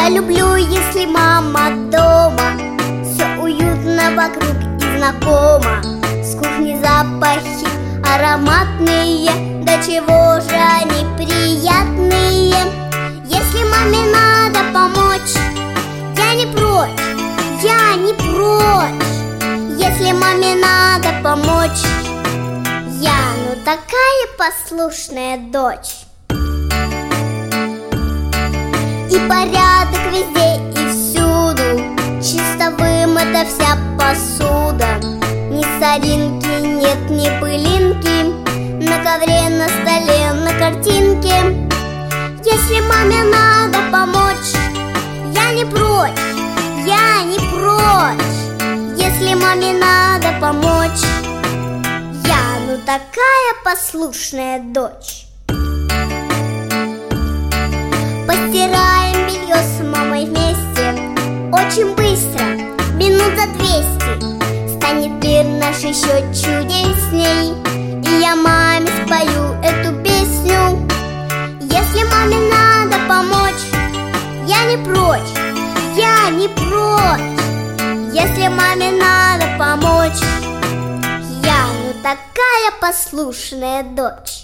Я люблю, если мама дома, все уютно вокруг и знакомо. С кухни запахи ароматные, до чего же они приятные. Если маме надо помочь, я не прочь, я не прочь. Если маме надо помочь, я, ну такая послушная дочь. И порядок везде и всюду, чисто вымыта вся посуда. Ни соринки, нет ни пылинки, на ковре, на столе, на картинке. Если маме надо помочь, я не прочь, я не прочь. Если маме надо помочь, я, ну такая послушная дочь. Постираем белье с мамой вместе, очень быстро, минут за 200. Станет мир наш еще чудесней, и я маме спою эту песню. Если маме надо помочь, я не прочь, я не прочь. Если маме надо помочь, я, ну такая послушная дочь.